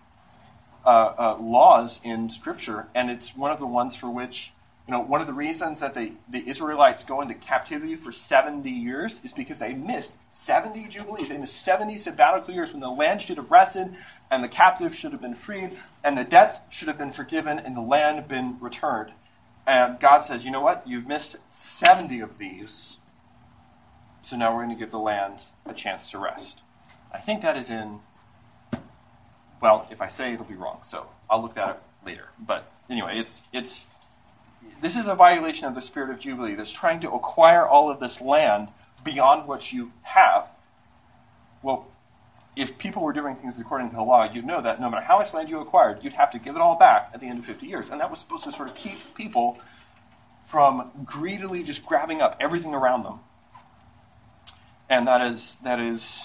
laws in Scripture, and it's one of the ones for which... one of the reasons that the Israelites go into captivity for 70 years is because they missed 70 jubilees. They missed 70 sabbatical years when the land should have rested, and the captives should have been freed, and the debts should have been forgiven, and the land been returned. And God says, you know what? You've missed 70 of these, so now we're going to give the land a chance to rest. I think that is in... Well, if I say it, it'll be wrong, so I'll look that up later. But anyway, this is a violation of the spirit of Jubilee that's trying to acquire all of this land beyond what you have. Well, if people were doing things according to the law, you'd know that no matter how much land you acquired, you'd have to give it all back at the end of 50 years. And that was supposed to sort of keep people from greedily just grabbing up everything around them. And that is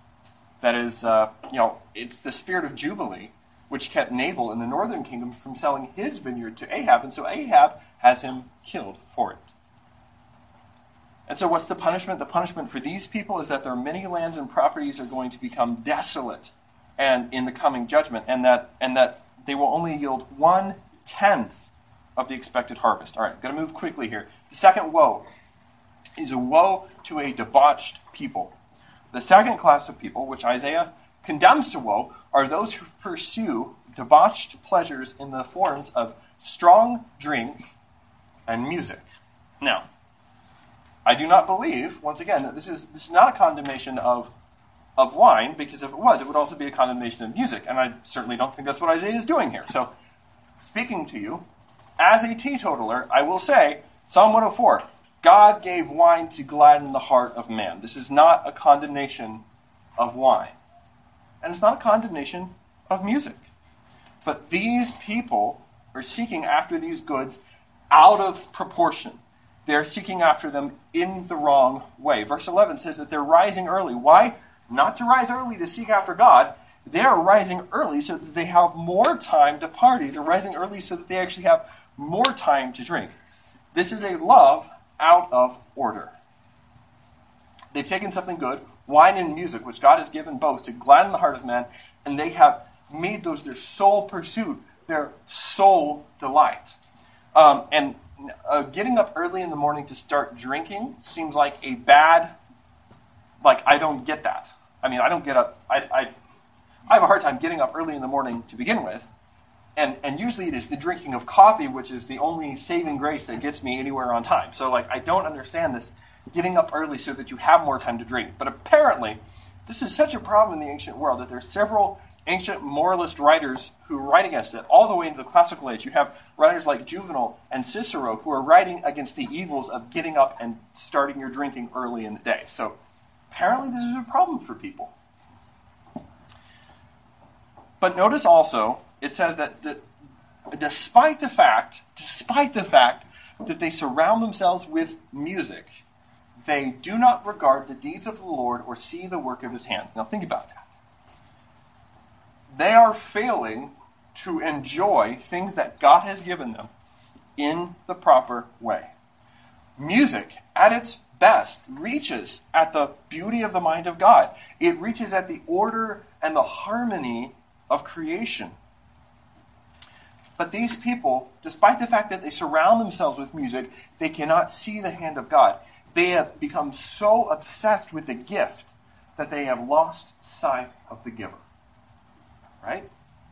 it's the spirit of Jubilee which kept Nabal in the northern kingdom from selling his vineyard to Ahab, and so Ahab has him killed for it. And so what's the punishment? The punishment for these people is that their many lands and properties are going to become desolate and in the coming judgment, and that they will only yield 1/10 of the expected harvest. All right, going to move quickly here. The second woe is a woe to a debauched people. The second class of people, which Isaiah condemns to woe, are those who pursue debauched pleasures in the forms of strong drink and music. Now, I do not believe, once again, that this is not a condemnation of wine, because if it was, it would also be a condemnation of music, and I certainly don't think that's what Isaiah is doing here. So, speaking to you, as a teetotaler, I will say, Psalm 104, God gave wine to gladden the heart of man. This is not a condemnation of wine. And it's not a condemnation of music. But these people are seeking after these goods out of proportion. they're seeking after them in the wrong way. Verse 11 says that they're rising early. Why? Not to rise early to seek after God. They're rising early so that they have more time to party. They're rising early so that they actually have more time to drink. This is a love out of order. They've taken something good, wine and music, which God has given both to gladden the heart of man, and they have made those their sole pursuit, their sole delight. Getting up early in the morning to start drinking seems like a bad, I don't get that. I mean, I don't get up, I have a hard time getting up early in the morning to begin with, and usually it is the drinking of coffee, which is the only saving grace that gets me anywhere on time. So, I don't understand this getting up early so that you have more time to drink. But apparently, this is such a problem in the ancient world that there are several ancient moralist writers who write against it, all the way into the classical age. You have writers like Juvenal and Cicero who are writing against the evils of getting up and starting your drinking early in the day. So apparently this is a problem for people. But notice also, it says that despite the fact that they surround themselves with music, they do not regard the deeds of the Lord or see the work of his hands. Now think about that. They are failing to enjoy things that God has given them in the proper way. Music, at its best, reaches at the beauty of the mind of God. It reaches at the order and the harmony of creation. But these people, despite the fact that they surround themselves with music, they cannot see the hand of God. They have become so obsessed with the gift that they have lost sight of the giver. Right?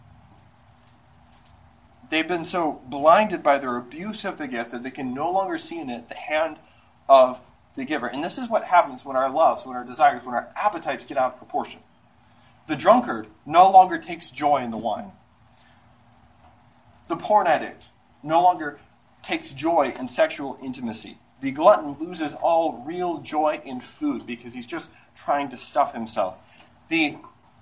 They've been so blinded by their abuse of the gift that they can no longer see in it the hand of the giver. And this is what happens when our loves, when our desires, when our appetites get out of proportion. The drunkard no longer takes joy in the wine. The porn addict no longer takes joy in sexual intimacy. The glutton loses all real joy in food because he's just trying to stuff himself. The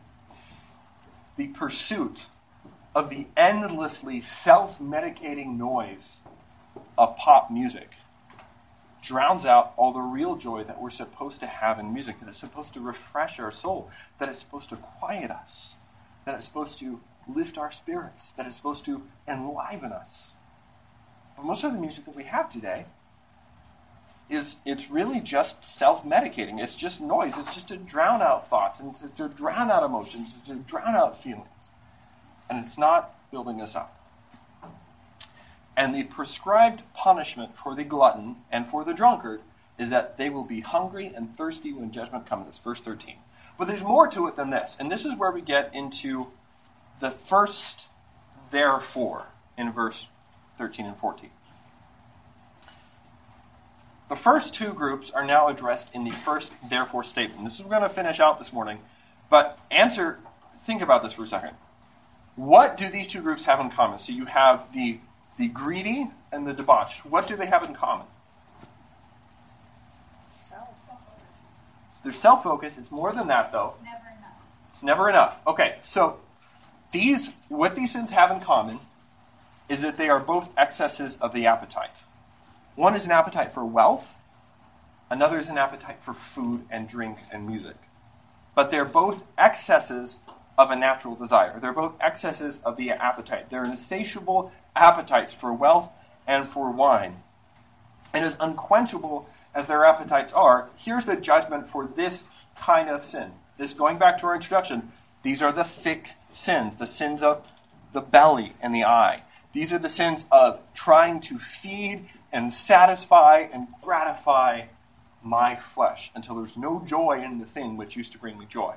pursuit of the endlessly self-medicating noise of pop music drowns out all the real joy that we're supposed to have in music, that it's supposed to refresh our soul, that it's supposed to quiet us, that it's supposed to lift our spirits, that it's supposed to enliven us. But most of the music that we have today it's really just self-medicating. It's just noise. It's just to drown out thoughts, and it's to drown out emotions, it's to drown out feelings. And it's not building us up. And the prescribed punishment for the glutton and for the drunkard is that they will be hungry and thirsty when judgment comes. It's verse 13. But there's more to it than this. And this is where we get into the first therefore in verse 13 and 14. The first two groups are now addressed in the first therefore statement. This is what we're going to finish out this morning. But think about this for a second. What do these two groups have in common? So you have the greedy and the debauched. What do they have in common? So they're self-focused. It's more than that, though.
It's never enough.
It's never enough. Okay, so what these sins have in common is that they are both excesses of the appetite. One is an appetite for wealth. Another is an appetite for food and drink and music. But they're both excesses of a natural desire. They're both excesses of the appetite. They're insatiable appetites for wealth and for wine. And as unquenchable as their appetites are, here's the judgment for this kind of sin. This, going back to our introduction, these are the thick sins, the sins of the belly and the eye. These are the sins of trying to feed and satisfy and gratify my flesh until there's no joy in the thing which used to bring me joy.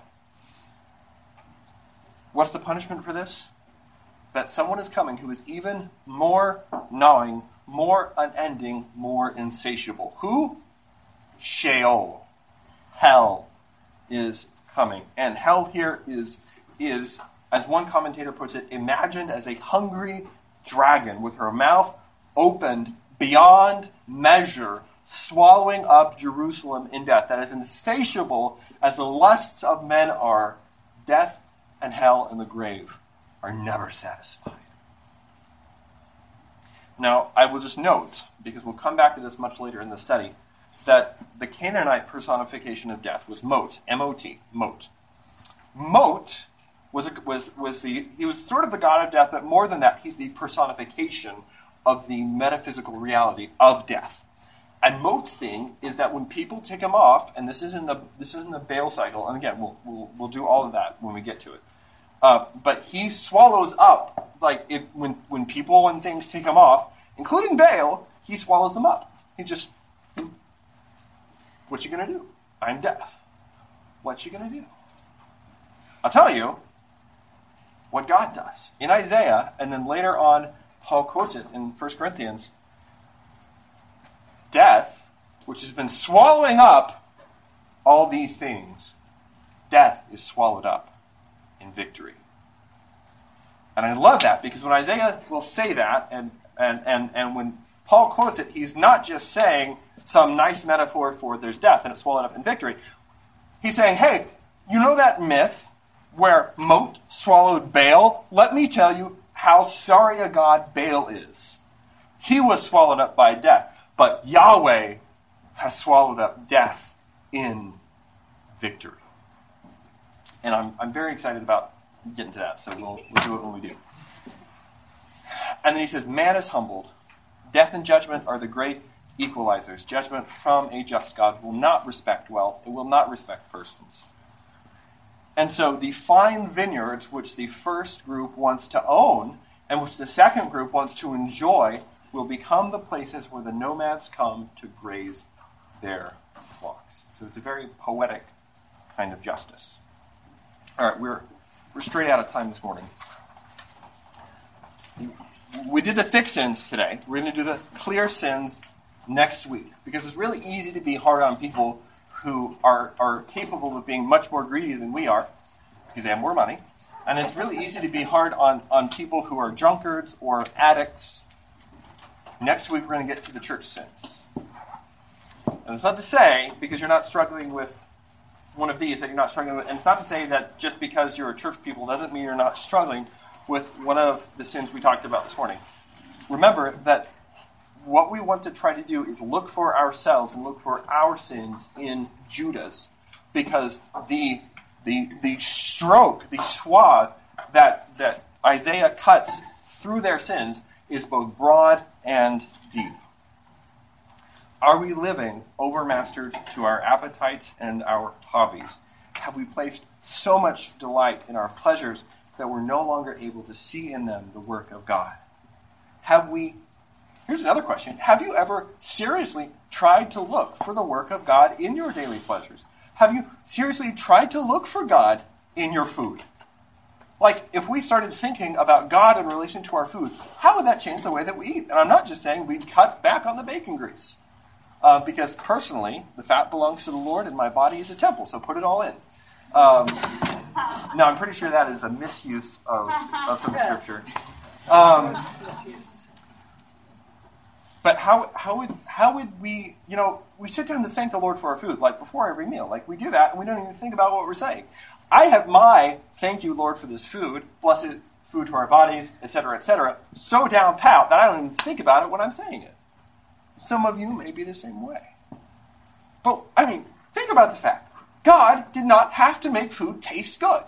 What's the punishment for this? That someone is coming who is even more gnawing, more unending, more insatiable. Who? Sheol. Hell is coming. And hell here is, as one commentator puts it, imagined as a hungry dragon with her mouth opened beyond measure, swallowing up Jerusalem in death. That is insatiable as the lusts of men are. Death and hell and the grave are never satisfied. Now, I will just note, because we'll come back to this much later in the study, that the Canaanite personification of death was Mot, M-O-T, Mot. Mot he was sort of the god of death, but more than that, he's the personification of the metaphysical reality of death. And Mot's thing is that when people take him off, and this is in the Baal cycle, and again, we'll do all of that when we get to it. But he swallows up, like when people and things take him off, including Baal, he swallows them up. He just, what you gonna do? I'm death. What you gonna do? I'll tell you what God does. In Isaiah, and then later on, Paul quotes it in 1 Corinthians, death, which has been swallowing up all these things, death is swallowed up in victory. And I love that, because when Isaiah will say that, and when Paul quotes it, he's not just saying some nice metaphor for there's death and it's swallowed up in victory. He's saying, hey, you know that myth where Mot swallowed Baal? Let me tell you how sorry a god Baal is. He was swallowed up by death, but Yahweh has swallowed up death in victory. And I'm very excited about getting to that, so we'll do it when we do. And then he says, man is humbled. Death and judgment are the great equalizers. Judgment from a just God will not respect wealth. It will not respect persons. And so the fine vineyards which the first group wants to own and which the second group wants to enjoy will become the places where the nomads come to graze their flocks. So it's a very poetic kind of justice. All right, we're straight out of time this morning. We did the thick sins today. We're going to do the clear sins next week, because it's really easy to be hard on people who are capable of being much more greedy than we are, because they have more money. And it's really easy to be hard on people who are drunkards or addicts. Next week, we're going to get to the church sins. And it's not to say, because you're not struggling with one of these, that you're not struggling with, and it's not to say that just because you're a church people doesn't mean you're not struggling with one of the sins we talked about this morning. Remember that what we want to try to do is look for ourselves and look for our sins in Judah's, because the stroke, the swath that Isaiah cuts through their sins is both broad and deep. Are we living overmastered to our appetites and our hobbies? Have we placed so much delight in our pleasures that we're no longer able to see in them the work of God? Here's another question. Have you ever seriously tried to look for the work of God in your daily pleasures? Have you seriously tried to look for God in your food? Like, if we started thinking about God in relation to our food, how would that change the way that we eat? And I'm not just saying we'd cut back on the bacon grease. Because personally, the fat belongs to the Lord and my body is a temple, so put it all in. No, I'm pretty sure that is a misuse of some scripture. But how would we, we sit down to thank the Lord for our food, like before every meal. Like we do that, and we don't even think about what we're saying. I have my thank you, Lord, for this food, blessed food to our bodies, etc., so down pat that I don't even think about it when I'm saying it. Some of you may be the same way. But, think about the fact. God did not have to make food taste good.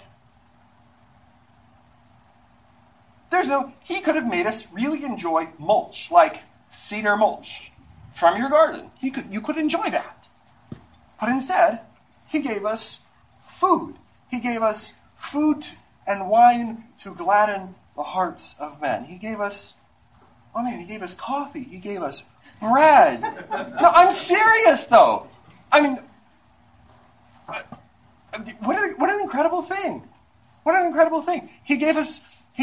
He could have made us really enjoy mulch, like cedar mulch from your garden. You could enjoy that. But instead, he gave us food. He gave us food and wine to gladden the hearts of men. He gave us coffee. He gave us bread. No, I'm serious, though. What an incredible thing. What an incredible thing. He gave us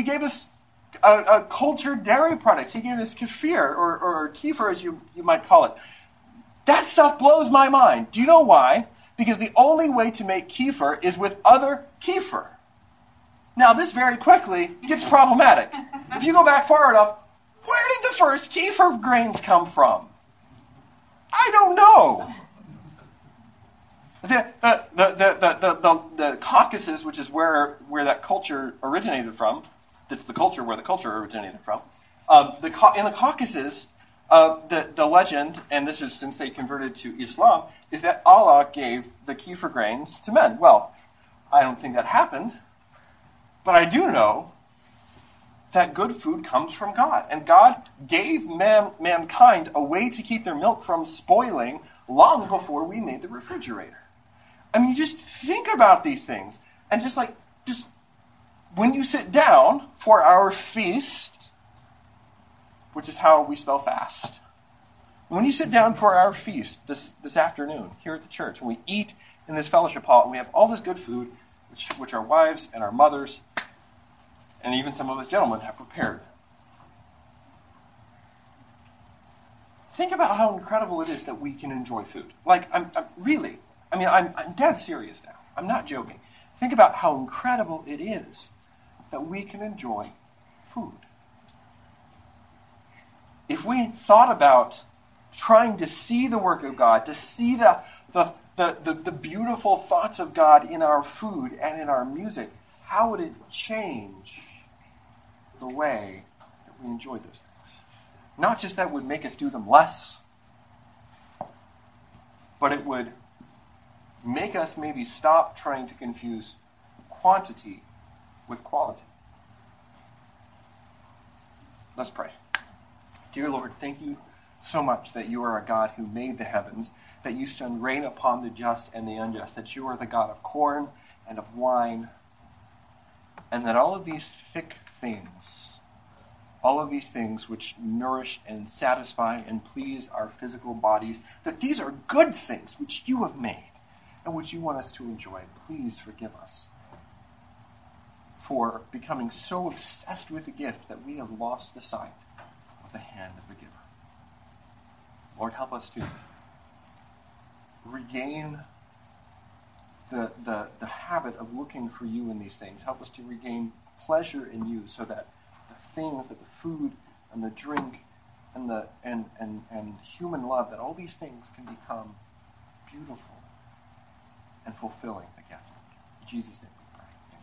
cultured dairy products. He gave us kefir, or kefir as you might call it. That stuff blows my mind. Do you know why? Because the only way to make kefir is with other kefir. Now, this very quickly gets problematic. If you go back far enough, where did the first kefir grains come from? I don't know. The Caucasus, which is where that culture originated from, that's the culture where the culture originated from, In the Caucasus, the legend, and this is since they converted to Islam, is that Allah gave the kefir grains to men. Well, I don't think that happened, but I do know that good food comes from God. And God gave mankind a way to keep their milk from spoiling long before we made the refrigerator. I mean, just think about these things. And just when you sit down for our feast, which is how we spell fast, when you sit down for our feast this afternoon here at the church, and we eat in this fellowship hall, and we have all this good food, which our wives and our mothers and even some of us gentlemen have prepared. Think about how incredible it is that we can enjoy food. I'm dead serious now. I'm not joking. Think about how incredible it is that we can enjoy food. If we thought about trying to see the work of God, to see the beautiful thoughts of God in our food and in our music, how would it change the way that we enjoy those things? Not just that it would make us do them less, but it would make us maybe stop trying to confuse quantity with quality. Let's pray. Dear Lord, thank you so much that you are a God who made the heavens, that you send rain upon the just and the unjust, that you are the God of corn and of wine, and that all of these thick things, all of these things which nourish and satisfy and please our physical bodies, that these are good things which you have made and which you want us to enjoy. Please forgive us for becoming so obsessed with the gift that we have lost the sight of the hand of the giver. Lord, help us to regain the habit of looking for you in these things. Help us to regain pleasure in you, so that the things, that the food and the drink and human love, that all these things can become beautiful and fulfilling again. In Jesus' name.